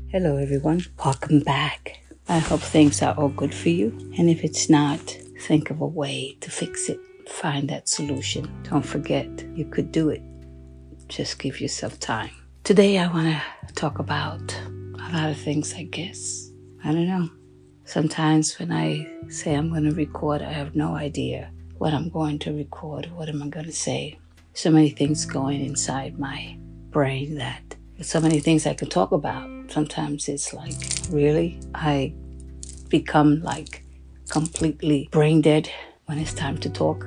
Hello, everyone. Welcome back. I hope things are all good for you. And if it's not, think of a way to fix it. Find that solution. Don't forget, you could do it. Just give yourself time. Today, I want to talk about a lot of things, I guess. I don't know. Sometimes when I say I'm going to record, I have no idea what I'm going to record. What am I going to say? So many things going inside my brain that so many things I can talk about. Sometimes it's like, really? I become like completely brain dead when it's time to talk.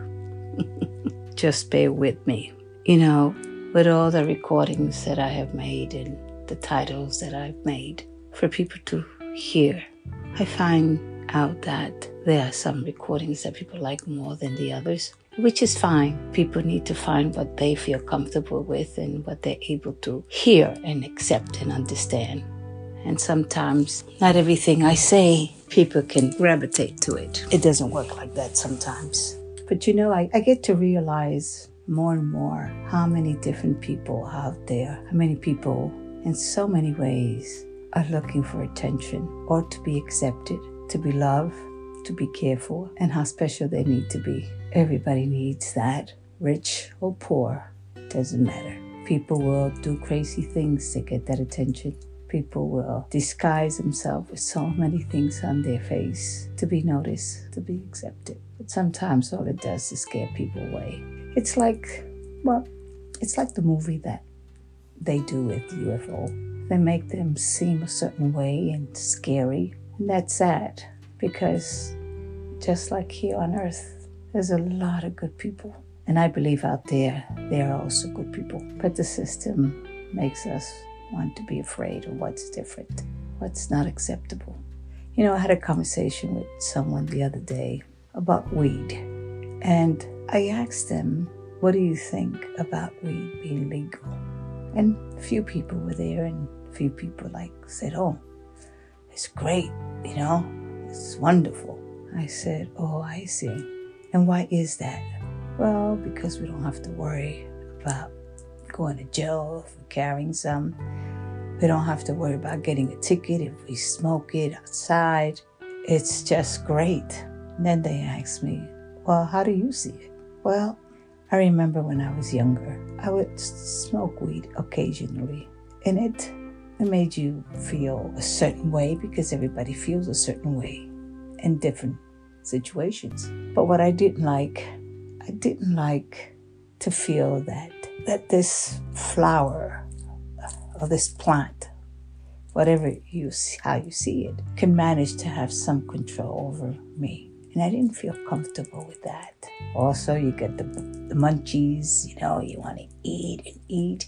Just bear with me. With all the recordings that I have made and the titles that I've made for people to hear, I find out that there are some recordings that people like more than the others, which is fine. People need to find what they feel comfortable with and what they're able to hear and accept and understand. And sometimes not everything I say, people can gravitate to it. It doesn't work like that sometimes. But I get to realize more and more how many different people out there, how many people in so many ways are looking for attention or to be accepted, to be loved, to be cared for, and how special they need to be. Everybody needs that. Rich or poor, doesn't matter. People will do crazy things to get that attention. People will disguise themselves with so many things on their face to be noticed, to be accepted. But sometimes all it does is scare people away. It's like the movie that they do with UFO. They make them seem a certain way and scary. And that's sad because just like here on Earth, there's a lot of good people. And I believe out there are also good people. But the system makes us want to be afraid of what's different, what's not acceptable. I had a conversation with someone the other day about weed. And I asked them, what do you think about weed being legal? And a few people were there and a few people said, oh, it's great, it's wonderful. I said, oh, I see. And why is that? Well, because we don't have to worry about going to jail for carrying some. We don't have to worry about getting a ticket if we smoke it outside. It's just great. And then they asked me, well, how do you see it? Well, I remember when I was younger, I would smoke weed occasionally. And it made you feel a certain way because everybody feels a certain way in different situations. But what I didn't like to feel that this flower or this plant, how you see it, can manage to have some control over me. And I didn't feel comfortable with that. Also, you get the munchies, you want to eat and eat.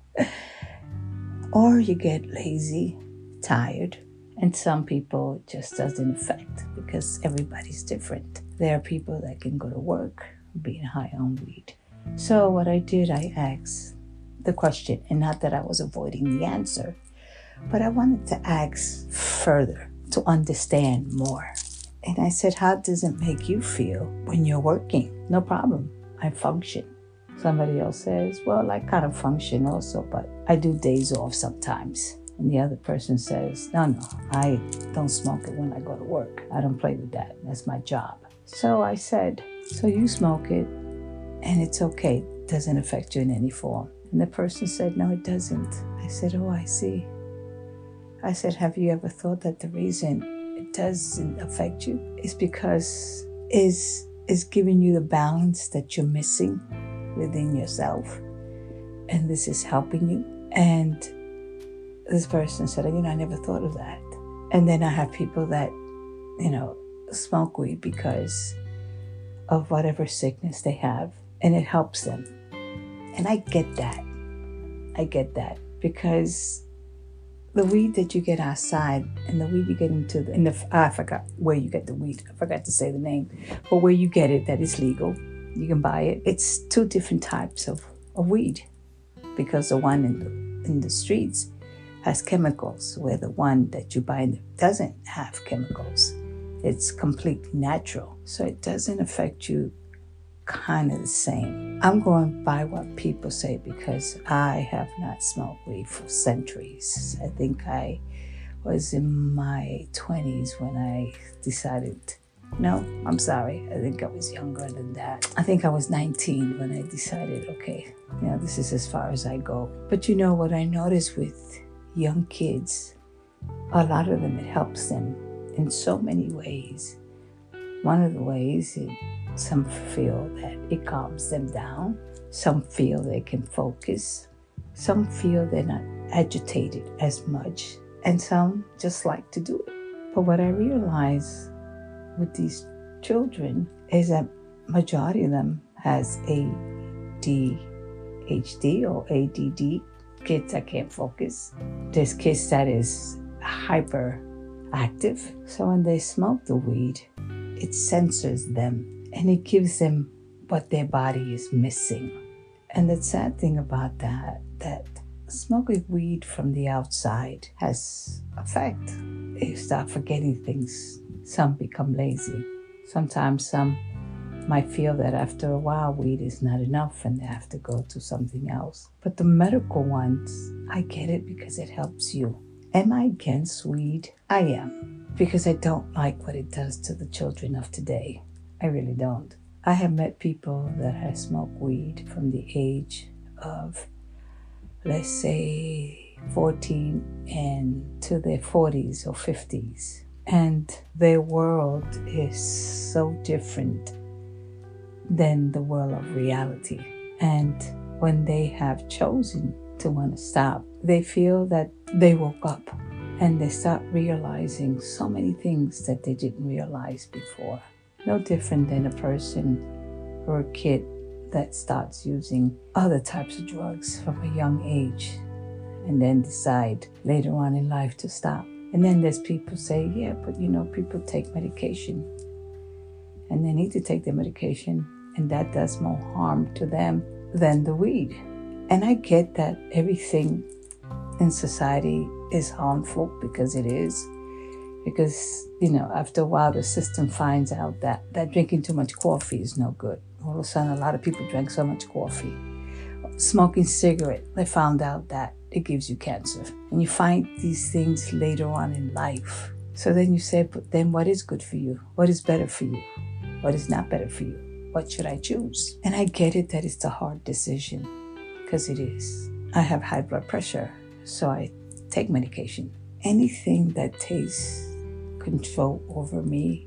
Or you get lazy, tired. And some people it just doesn't affect because everybody's different. There are people that can go to work being high on weed. So what I did, I asked the question, and not that I was avoiding the answer, but I wanted to ask further to understand more. And I said, how does it make you feel when you're working? No problem. I function. Somebody else says, well, I kind of function also, but I do days off sometimes. And the other person says, no, I don't smoke it when I go to work. I don't play with that. That's my job. So I said, so you smoke it and it's okay. It doesn't affect you in any form. And the person said, no, it doesn't. I said, oh, I see. I said, have you ever thought that the reason it doesn't affect you is because is giving you the balance that you're missing within yourself? And this is helping you. And this person said, I never thought of that. And then I have people that, smoke weed because of whatever sickness they have, and it helps them. And I get that. Because the weed that you get outside and the weed you get I forgot where you get the weed. I forgot to say the name. But where you get it, that is legal. You can buy it. It's two different types of weed, because the one in the streets has chemicals, where the one that you buy doesn't have chemicals. It's completely natural. So it doesn't affect you kind of the same. I'm going by what people say because I have not smoked weed for centuries. I think I was in my 20s when I decided, no, I'm sorry. I think I was younger than that. I think I was 19 when I decided, okay, this is as far as I go. But what I noticed with young kids, a lot of them, it helps them in so many ways. One of the ways some feel that it calms them down. Some feel they can focus. Some feel they're not agitated as much. And some just like to do it. But what I realize with these children is that majority of them has ADHD or ADD, kids that can't focus. There's kids that is hyperactive. So when they smoke the weed, it censors them and it gives them what their body is missing. And the sad thing about that smoking weed from the outside has effect. You start forgetting things. Some become lazy. Sometimes some might feel that after a while weed is not enough and they have to go to something else. But the medical ones, I get it because it helps you. Am I against weed? I am. Because I don't like what it does to the children of today. I really don't. I have met people that have smoked weed from the age of, let's say, 14 and to their 40s or 50s. And their world is so different than the world of reality. And when they have chosen to want to stop, they feel that they woke up and they start realizing so many things that they didn't realize before. No different than a person or a kid that starts using other types of drugs from a young age and then decide later on in life to stop. And then there's people say, yeah, but people take medication and they need to take their medication and that does more harm to them than the weed. And I get that everything in society is harmful because it is. Because, after a while the system finds out that drinking too much coffee is no good. All of a sudden a lot of people drink so much coffee. Smoking cigarette, they found out that it gives you cancer. And you find these things later on in life. So then you say, but then what is good for you? What is better for you? What is not better for you? What should I choose? And I get it that it's a hard decision, because it is. I have high blood pressure, so I take medication. Anything that takes control over me,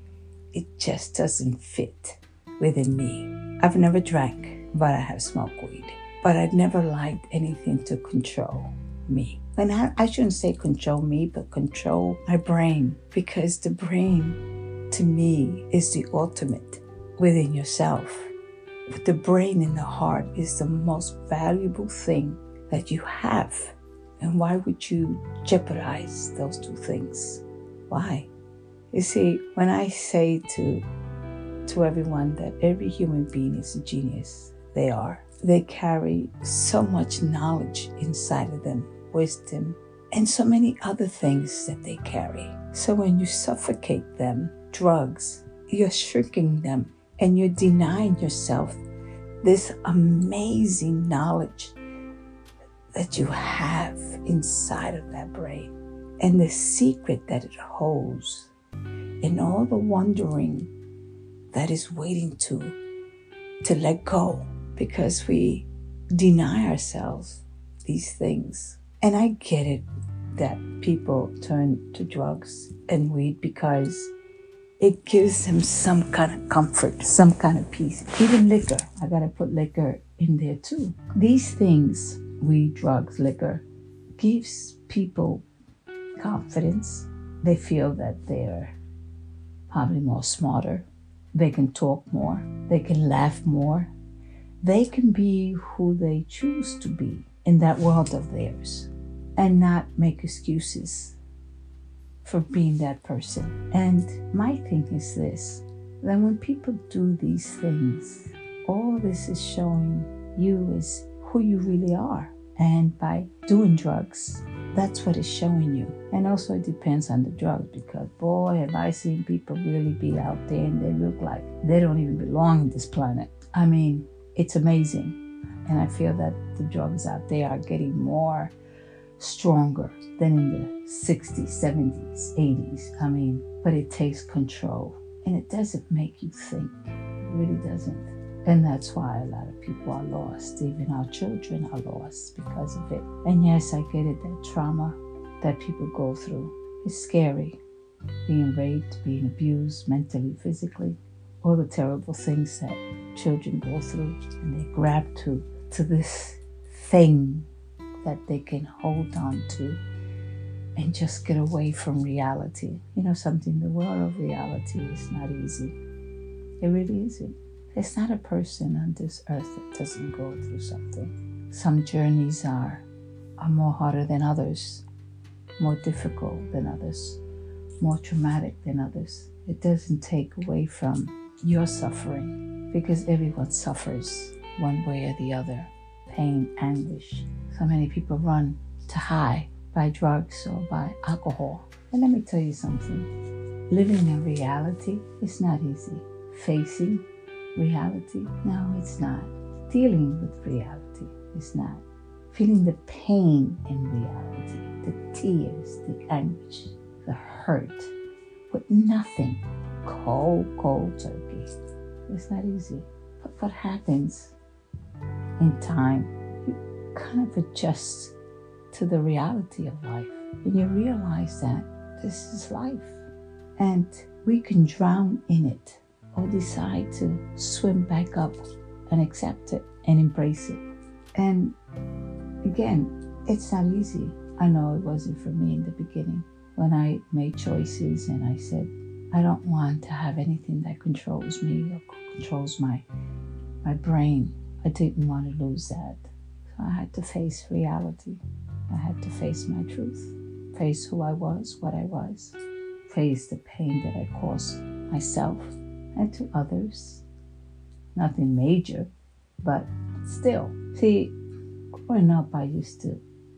it just doesn't fit within me. I've never drank, but I have smoked weed. But I've never liked anything to control me. And I shouldn't say control me, but control my brain. Because the brain, to me, is the ultimate within yourself. But the brain and the heart is the most valuable thing that you have. And why would you jeopardize those two things? Why? You see, when I say to everyone that every human being is a genius, they are. They carry so much knowledge inside of them, wisdom, and so many other things that they carry. So when you suffocate them, drugs, you're shrinking them and you're denying yourself this amazing knowledge that you have inside of that brain and the secret that it holds and all the wondering that is waiting to let go, because we deny ourselves these things. And I get it that people turn to drugs and weed because it gives them some kind of comfort, some kind of peace. Even liquor, I gotta put liquor in there too. These things, weed, drugs, liquor, gives people confidence. They feel that they're probably more smarter. They can talk more. They can laugh more. They can be who they choose to be in that world of theirs and not make excuses for being that person. And my thing is this, that when people do these things, all this is showing you is who you really are. And by doing drugs, that's what it's showing you. And also it depends on the drugs, because boy, have I seen people really be out there and they look like they don't even belong on this planet. I mean, it's amazing. And I feel that the drugs out there are getting more stronger than in the 60s, 70s, 80s. I mean, but it takes control. And it doesn't make you think. It really doesn't. And that's why a lot of people are lost. Even our children are lost because of it. And yes, I get it, that trauma that people go through is scary. Being raped, being abused mentally, physically, all the terrible things that children go through. And they grab to this thing that they can hold on to and just get away from reality. You know something, the world of reality is not easy. It really isn't. There's not a person on this earth that doesn't go through something. Some journeys are more harder than others, more difficult than others, more traumatic than others. It doesn't take away from your suffering, because everyone suffers one way or the other. Pain, anguish. So many people run to high by drugs or by alcohol. And let me tell you something. Living in reality is not easy. Facing reality, no, it's not. Dealing with reality is not. Feeling the pain in reality, the tears, the anguish, the hurt, with nothing, cold turkey. It's not easy. But what happens in time, you kind of adjust to the reality of life. And you realize that this is life. And we can drown in it or decide to swim back up and accept it and embrace it. And again, it's not easy. I know it wasn't for me in the beginning when I made choices and I said, I don't want to have anything that controls me or controls my brain. I didn't want to lose that. So I had to face reality. I had to face my truth, face who I was, what I was, face the pain that I caused myself and to others. Nothing major, but still. See, growing up, I used to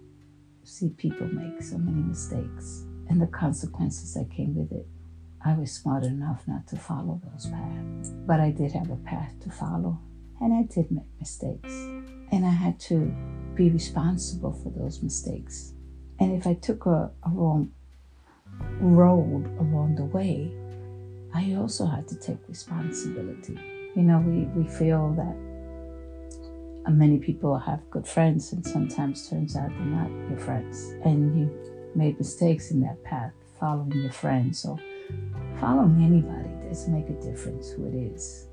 see people make so many mistakes and the consequences that came with it. I was smart enough not to follow those paths, but I did have a path to follow, and I did make mistakes, and I had to be responsible for those mistakes. And if I took a wrong road along the way, I also had to take responsibility. You know, we feel that many people have good friends, and sometimes turns out they're not your friends. And you made mistakes in that path, following your friends or following anybody. Doesn't make a difference who it is.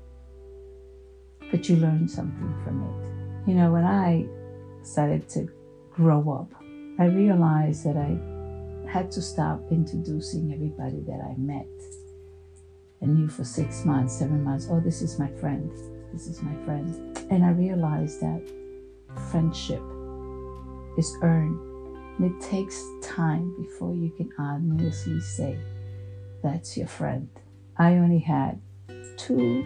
But you learn something from it. You know, when I started to grow up, I realized that I had to stop introducing everybody that I met and knew for 6 months, 7 months, oh, this is my friend, this is my friend. And I realized that friendship is earned. And it takes time before you can honestly say that's your friend. I only had two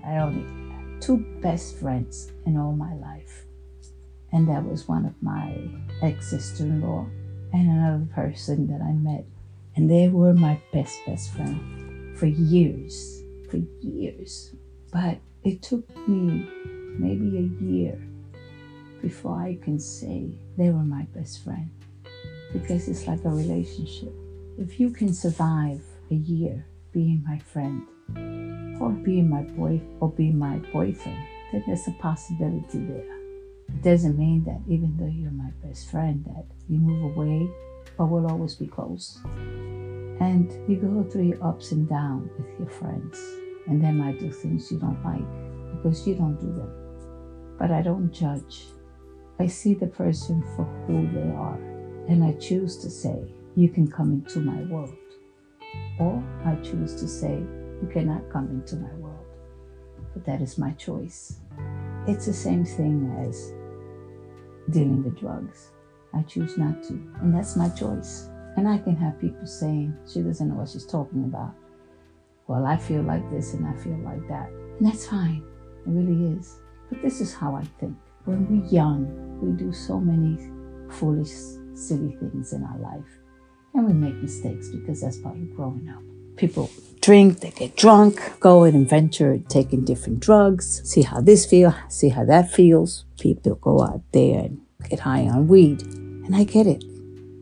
best friends in all my life. And that was one of my ex-sister-in-law and another person that I met. And they were my best friend for years. But it took me maybe a year before I can say they were my best friend. Because it's like a relationship. If you can survive a year being my friend, or being my boyfriend, then there's a possibility there. It doesn't mean that even though you're my best friend, that you move away or will always be close. And you go through your ups and downs with your friends, and they might do things you don't like because you don't do them. But I don't judge. I see the person for who they are, and I choose to say, you can come into my world. Or I choose to say, you cannot come into my world. But that is my choice. It's the same thing as dealing with drugs. I choose not to, and that's my choice. And I can have people saying, she doesn't know what she's talking about. Well, I feel like this and I feel like that. And that's fine. It really is. But this is how I think. When we're young, we do so many foolish, silly things in our life. And we make mistakes because that's part of growing up. People drink, they get drunk, go and adventure, taking different drugs, see how this feels, see how that feels. People go out there and get high on weed. And I get it.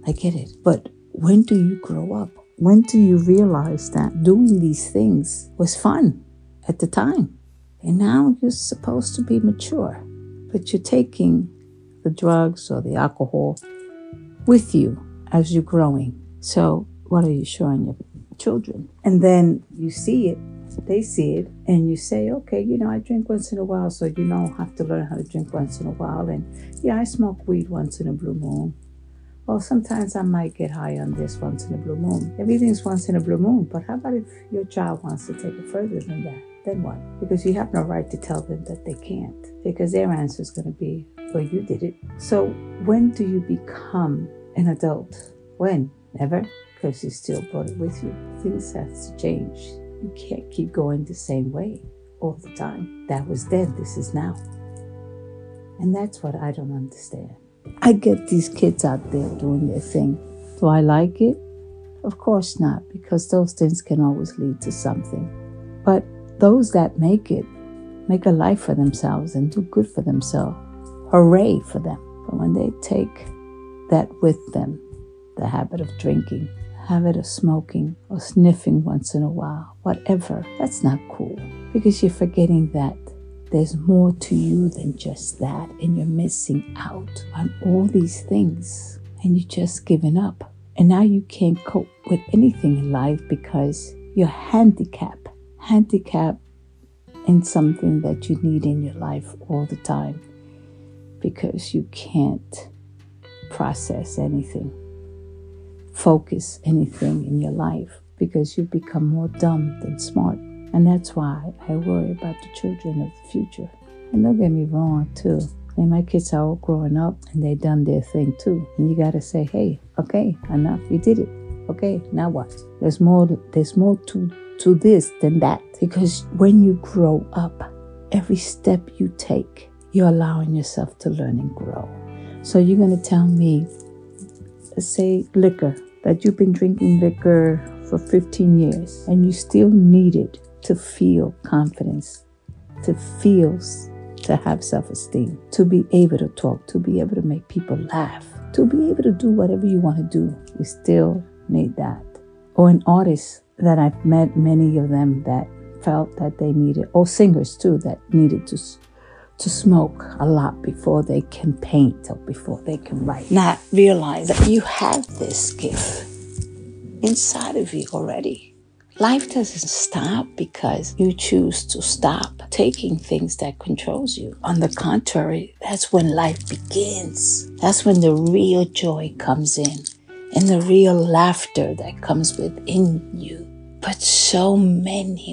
I get it. But when do you grow up? When do you realize that doing these things was fun at the time? And now you're supposed to be mature, but you're taking the drugs or the alcohol with you as you're growing. So what are you showing your children? And then you see it, they see it, and you say, okay, I drink once in a while, so have to learn how to drink once in a while. And yeah, I smoke weed once in a blue moon. Well, sometimes I might get high on this once in a blue moon. Everything's once in a blue moon, but how about if your child wants to take it further than that? Then what? Because you have no right to tell them that they can't, because their answer is going to be, well, you did it. So when do you become an adult? When? Never, because you still brought it with you. Things have to change. You can't keep going the same way all the time. That was then, this is now. And that's what I don't understand. I get these kids out there doing their thing. Do I like it? Of course not, because those things can always lead to something. But those that make it, make a life for themselves and do good for themselves. Hooray for them. But when they take that with them, the habit of drinking, habit of smoking or sniffing once in a while, whatever, that's not cool, because you're forgetting that there's more to you than just that, and you're missing out on all these things, and you're just giving up. And now you can't cope with anything in life because you're handicapped in something that you need in your life all the time, because you can't process anything, focus anything in your life, because you become more dumb than smart. And that's why I worry about the children of the future. And don't get me wrong, too. And my kids are all growing up, and they done their thing, too. And you got to say, hey, okay, enough. You did it. Okay, now what? There's more to this than that. Because when you grow up, every step you take, you're allowing yourself to learn and grow. So you're going to tell me, let's say liquor, that you've been drinking liquor for 15 years, and you still need it to feel confidence, to have self-esteem, to be able to talk, to be able to make people laugh, to be able to do whatever you want to do. You still need that. Or an artist that I've met, many of them that felt that they needed, or singers too, that needed to smoke a lot before they can paint or before they can write. Not realize that you have this gift inside of you already. Life doesn't stop because you choose to stop taking things that controls you. On the contrary, that's when life begins. That's when the real joy comes in and the real laughter that comes within you. But so many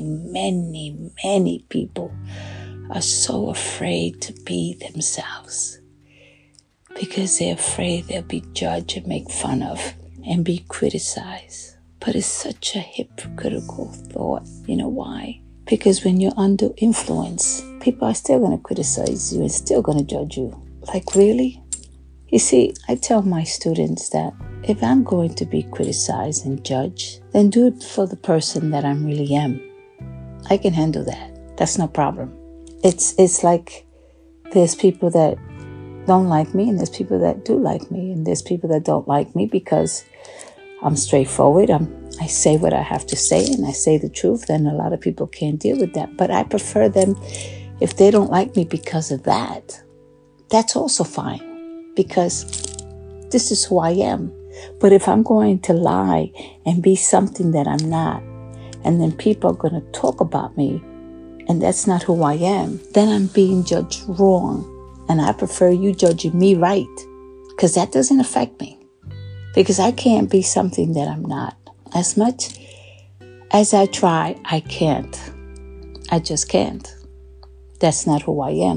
people are so afraid to be themselves because they're afraid they'll be judged and made fun of and be criticized. But it's such a hypocritical thought. You know why? Because when you're under influence, people are still going to criticize you and still going to judge you. Like, really? You see, I tell my students that if I'm going to be criticized and judged, then do it for the person that I really am. I can handle that. That's no problem. It's like there's people that don't like me, and there's people that do like me, and there's people that don't like me because I'm straightforward. I say what I have to say, and I say the truth, and a lot of people can't deal with that. But I prefer them if they don't like me because of that. That's also fine, because this is who I am. But if I'm going to lie and be something that I'm not, and then people are going to talk about me, and that's not who I am, then I'm being judged wrong. And I prefer you judging me right, because that doesn't affect me. Because I can't be something that I'm not. As much as I try, I can't. I just can't. That's not who I am.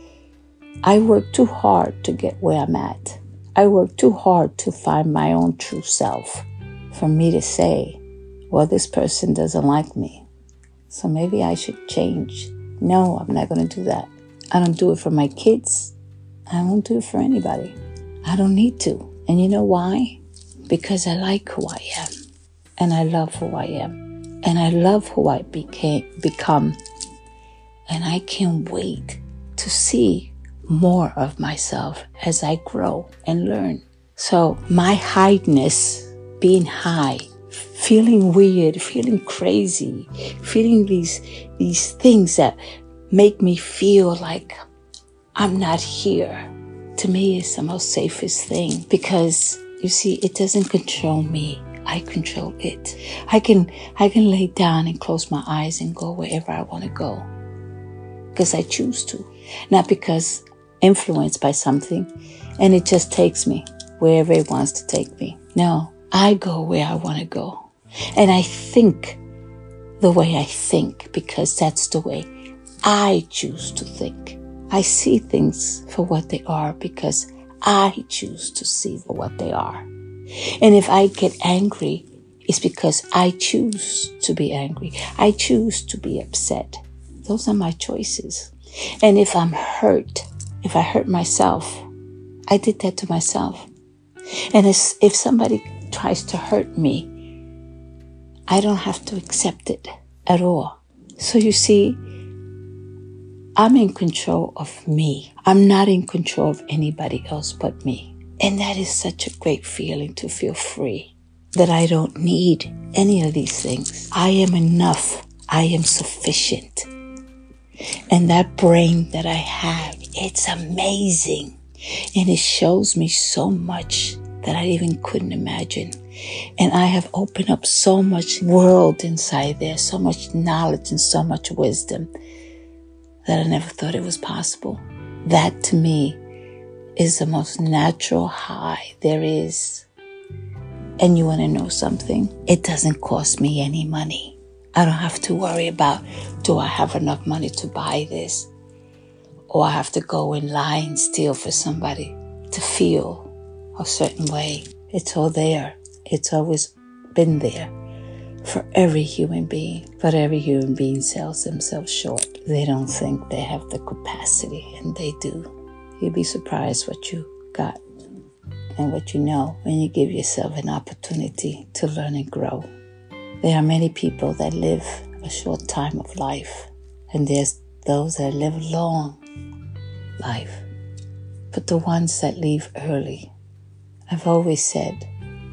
I work too hard to get where I'm at. I work too hard to find my own true self. For me to say, well, this person doesn't like me, so maybe I should change. No, I'm not going to do that. I don't do it for my kids. I don't do it for anybody. I don't need to. And you know why? Because I like who I am. And I love who I am. And I love who I become. And I can't wait to see more of myself as I grow and learn. So my highness, being high, feeling weird, feeling crazy, feeling these things that make me feel like I'm not here, to me is the most safest thing, because you see, it doesn't control me. I control it. I can lay down and close my eyes and go wherever I want to go, because I choose to, not because influenced by something and it just takes me wherever it wants to take me. No, I go where I want to go, and I think the way I think, because that's the way I choose to think. I see things for what they are because I choose to see for what they are. And if I get angry, it's because I choose to be angry. I choose to be upset. Those are my choices. And if I'm hurt, if I hurt myself, I did that to myself. And if somebody tries to hurt me, I don't have to accept it at all. So you see, I'm in control of me. I'm not in control of anybody else but me. And that is such a great feeling, to feel free, that I don't need any of these things. I am enough. I am sufficient. And that brain that I have, it's amazing. And it shows me so much that I even couldn't imagine. And I have opened up so much world inside there, so much knowledge and so much wisdom that I never thought it was possible. That to me is the most natural high there is. And you want to know something? It doesn't cost me any money. I don't have to worry about, do I have enough money to buy this? Or I have to go in line and steal for somebody to feel a certain way. It's all there. It's always been there for every human being. But every human being sells themselves short. They don't think they have the capacity, and they do. You'd be surprised what you got and what you know when you give yourself an opportunity to learn and grow. There are many people that live a short time of life, and there's those that live long life. But the ones that leave early, I've always said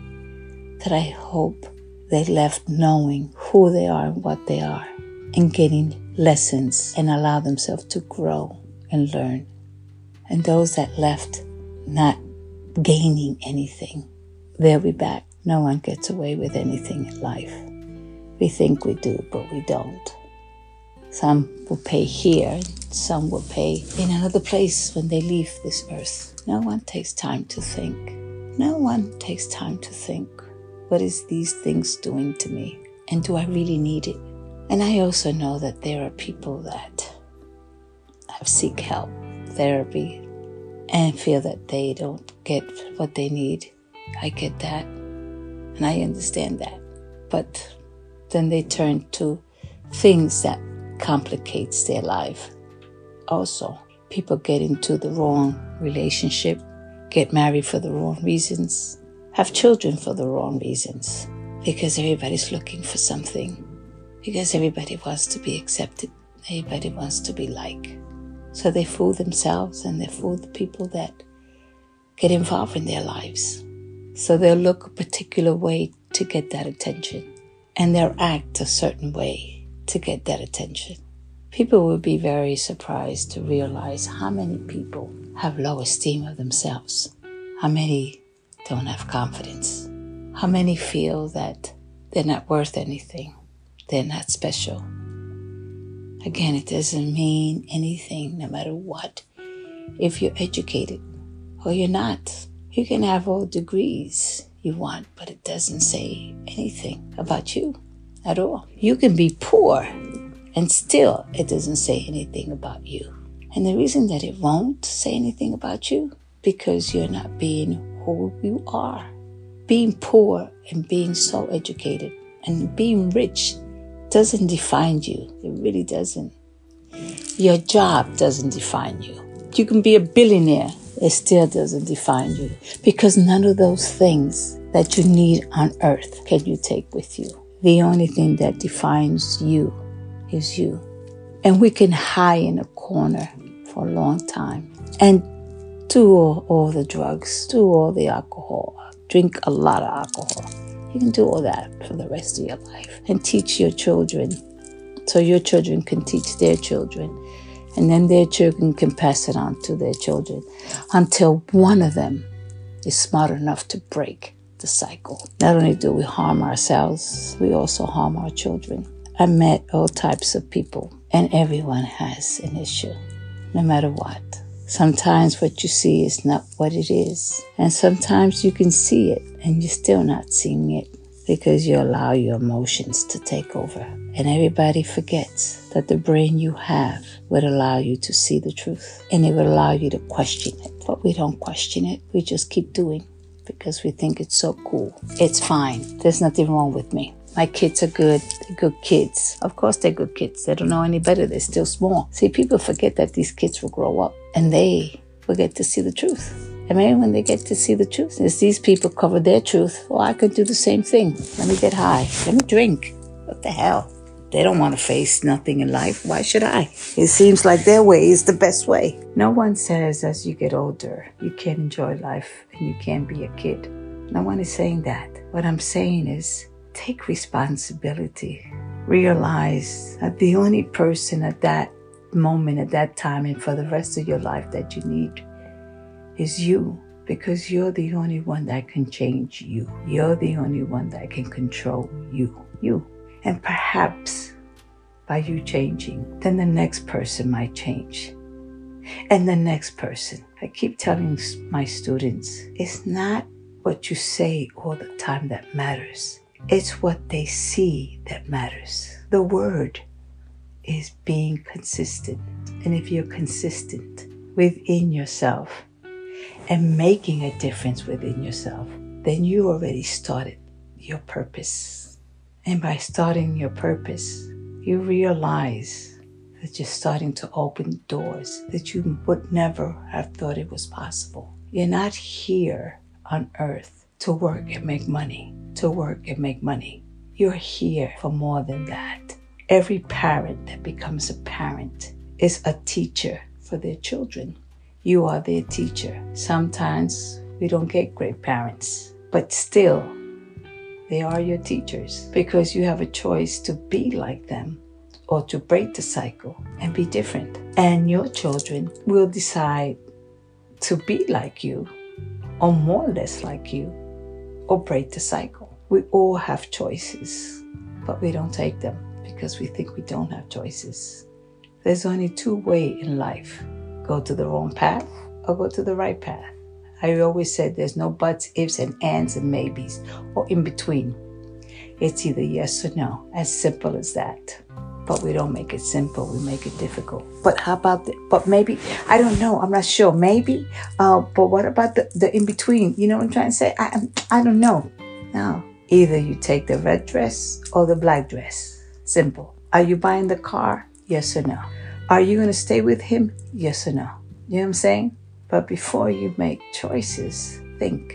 that I hope they left knowing who they are and what they are, and getting lessons and allow themselves to grow and learn. And those that left not gaining anything, they'll be back. No one gets away with anything in life. We think we do, but we don't. Some will pay here, some will pay in another place when they leave this earth. No one takes time to think. No one takes time to think. What is these things doing to me? And do I really need it? And I also know that there are people that have seek help, therapy, and feel that they don't get what they need. I get that, and I understand that. But then they turn to things that complicates their life. Also, people get into the wrong relationship, get married for the wrong reasons, have children for the wrong reasons, because everybody's looking for something, because everybody wants to be accepted, everybody wants to be liked. So they fool themselves and they fool the people that get involved in their lives. So they'll look a particular way to get that attention, and they'll act a certain way to get that attention. People will be very surprised to realize how many people have low esteem of themselves, how many don't have confidence, how many feel that they're not worth anything, they're not special. Again, it doesn't mean anything no matter what. If you're educated or you're not, you can have all degrees you want, but it doesn't say anything about you at all. You can be poor and still it doesn't say anything about you. And the reason that it won't say anything about you, because you're not being who you are. Being poor and being so educated and being rich doesn't define you. It really doesn't. Your job doesn't define you. You can be a billionaire. It still doesn't define you, because none of those things that you need on earth can you take with you. The only thing that defines you is you. And we can hide in a corner for a long time and Do all the drugs, do all the alcohol, drink a lot of alcohol. You can do all that for the rest of your life and teach your children so your children can teach their children, and then their children can pass it on to their children until one of them is smart enough to break the cycle. Not only do we harm ourselves, we also harm our children. I met all types of people, and everyone has an issue, no matter what. Sometimes what you see is not what it is. And sometimes you can see it and you're still not seeing it because you allow your emotions to take over. And everybody forgets that the brain you have would allow you to see the truth. And it would allow you to question it. But we don't question it. We just keep doing because we think it's so cool. It's fine. There's nothing wrong with me. My kids are good. They're good kids. Of course they're good kids. They don't know any better. They're still small. See, people forget that these kids will grow up and they will get to see the truth. And maybe when they get to see the truth, as these people cover their truth, well, I could do the same thing. Let me get high. Let me drink. What the hell? They don't want to face nothing in life. Why should I? It seems like their way is the best way. No one says as you get older, you can't enjoy life and you can't be a kid. No one is saying that. What I'm saying is, take responsibility. Realize that the only person at that moment, at that time, and for the rest of your life that you need is you. Because you're the only one that can change you. You're the only one that can control you. You. And perhaps by you changing, then the next person might change. And the next person. I keep telling my students, it's not what you say all the time that matters. It's what they see that matters. The word is being consistent. And if you're consistent within yourself and making a difference within yourself, then you already started your purpose. And by starting your purpose, you realize that you're starting to open doors that you would never have thought it was possible. You're not here on earth to work and make money. To work and make money. You're here for more than that. Every parent that becomes a parent is a teacher for their children. You are their teacher. Sometimes we don't get great parents, but still, they are your teachers because you have a choice to be like them or to break the cycle and be different. And your children will decide to be like you or more or less like you or break the cycle. We all have choices, but we don't take them because we think we don't have choices. There's only two ways in life. Go to the wrong path or go to the right path. I always said there's no buts, ifs, and ands, and maybes, or in between. It's either yes or no, as simple as that. But we don't make it simple, we make it difficult. But how about but maybe, I don't know, I'm not sure, maybe, but what about the in between? You know what I'm trying to say? I don't know. No. Either you take the red dress or the black dress. Simple. Are you buying the car? Yes or no? Are you going to stay with him? Yes or no? You know what I'm saying? But before you make choices, think.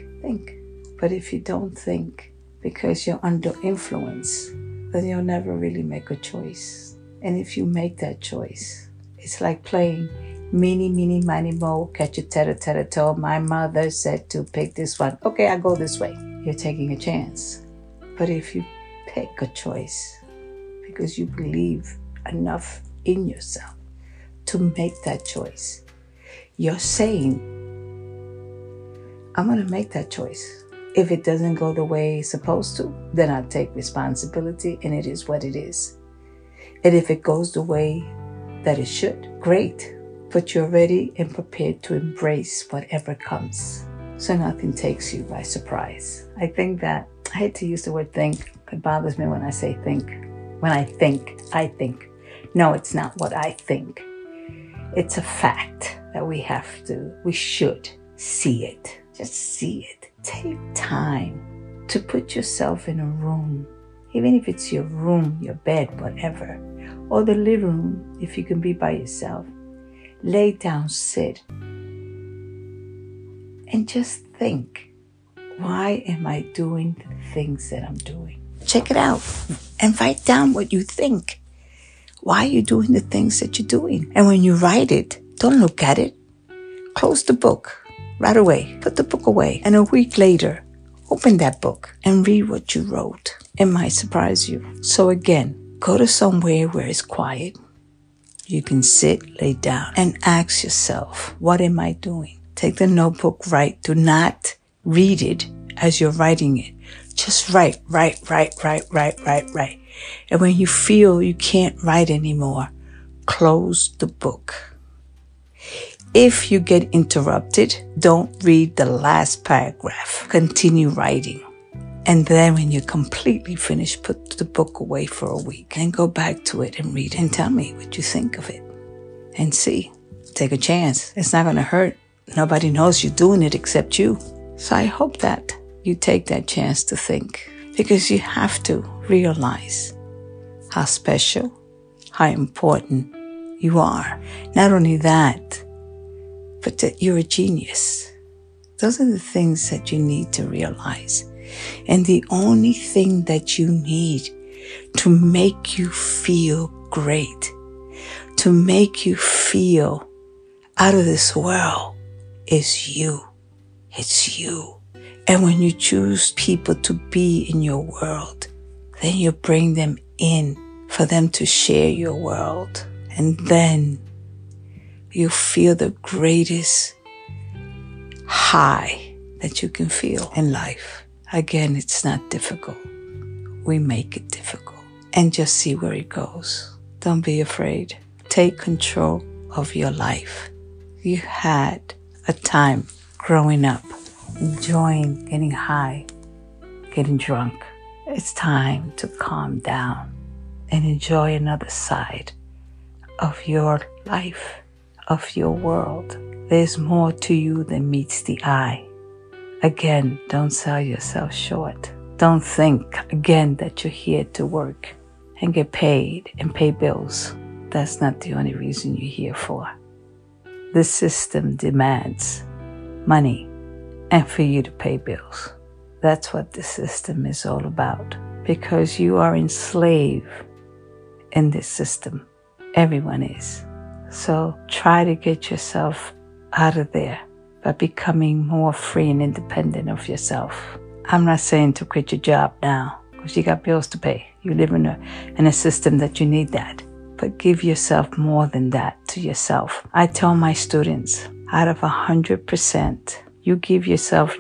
But if you don't think because you're under influence, then you'll never really make a choice. And if you make that choice, it's like playing meeny, miny, mo, catch a toe. My mother said to pick this one. Okay, I go this way. You're taking a chance. But if you pick a choice because you believe enough in yourself to make that choice, you're saying, I'm going to make that choice. If it doesn't go the way it's supposed to, then I'll take responsibility and it is what it is. And if it goes the way that it should, great. But you're ready and prepared to embrace whatever comes. So nothing takes you by surprise. I think that, I hate to use the word think. It bothers me when I say think. When I think. No, it's not what I think. It's a fact that we should see it. Just see it. Take time to put yourself in a room, even if it's your room, your bed, whatever, or the living room, if you can be by yourself. Lay down, sit, and just think, why am I doing the things that I'm doing? Check it out and write down what you think. Why are you doing the things that you're doing? And when you write it, don't look at it. Close the book. right away. Put the book away. And a week later, open that book and read what you wrote. It might surprise you. So again, go to somewhere where it's quiet. You can sit, lay down, and ask yourself, what am I doing? Take the notebook, write. Do not read it as you're writing it. Just write. And when you feel you can't write anymore, close the book. If you get interrupted, don't read the last paragraph. Continue writing. And then when you're completely finished, put the book away for a week and go back to it and read it and tell me what you think of it. And see, take a chance. It's not going to hurt. Nobody knows you're doing it except you. So I hope that you take that chance to think, because you have to realize how special, how important you are. Not only that, but that you're a genius. Those are the things that you need to realize. And the only thing that you need to make you feel great, to make you feel out of this world, is you. It's you. And when you choose people to be in your world, then you bring them in for them to share your world. And then you feel the greatest high that you can feel in life. Again, it's not difficult. We make it difficult. And just see where it goes. Don't be afraid. Take control of your life. You had a time growing up, enjoying getting high, getting drunk. It's time to calm down and enjoy another side of your life, of your world. There's more to you than meets the eye. Again, don't sell yourself short. Don't think again that you're here to work and get paid and pay bills. That's not the only reason you're here for. The system demands money and for you to pay bills. That's what the system is all about, because you are enslaved in this system. Everyone is. So try to get yourself out of there by becoming more free and independent of yourself. I'm not saying to quit your job now, because you got bills to pay. You live in a system that you need that. But give yourself more than that to yourself. I tell my students, out of 100%, you give yourself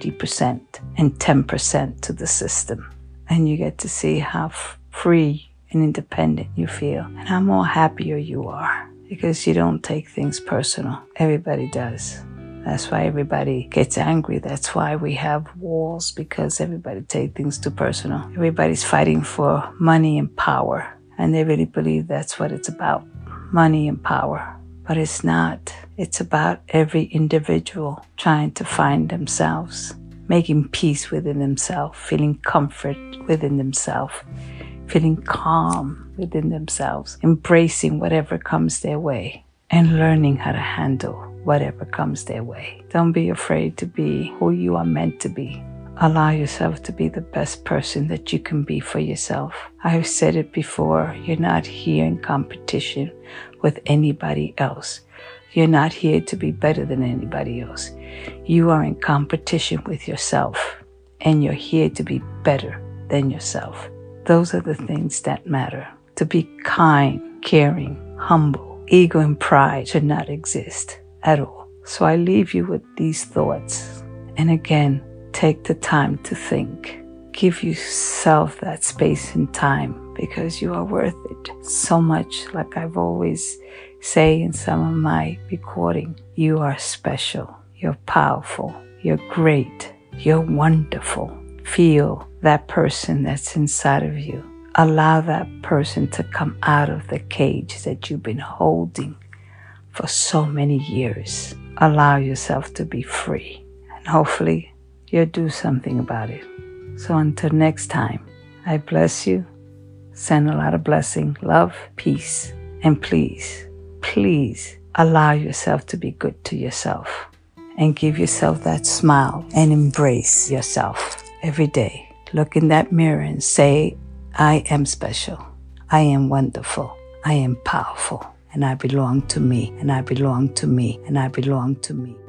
90% and 10% to the system. And you get to see how free and independent you feel. And how more happier you are, because you don't take things personal. Everybody does. That's why everybody gets angry. That's why we have wars, because everybody takes things too personal. Everybody's fighting for money and power, and they really believe that's what it's about, money and power. But it's not. It's about every individual trying to find themselves, making peace within themselves, feeling comfort within themselves, feeling calm within themselves, embracing whatever comes their way, and learning how to handle whatever comes their way. Don't be afraid to be who you are meant to be. Allow yourself to be the best person that you can be for yourself. I've said it before, you're not here in competition with anybody else. You're not here to be better than anybody else. You are in competition with yourself, and you're here to be better than yourself. Those are the things that matter. To be kind, caring, humble. Ego and pride should not exist at all. So I leave you with these thoughts. And again, take the time to think. Give yourself that space and time, because you are worth it so much. Like I've always say in some of my recording, you are special, you're powerful, you're great, you're wonderful. Feel that person that's inside of you. Allow that person to come out of the cage that you've been holding for so many years. Allow yourself to be free, and hopefully you'll do something about it. So until next time, I bless you, send a lot of blessing, love, peace, and please allow yourself to be good to yourself, and give yourself that smile and embrace yourself every day. Look in that mirror and say, I am special, I am wonderful, I am powerful, and I belong to me, and I belong to me, and I belong to me.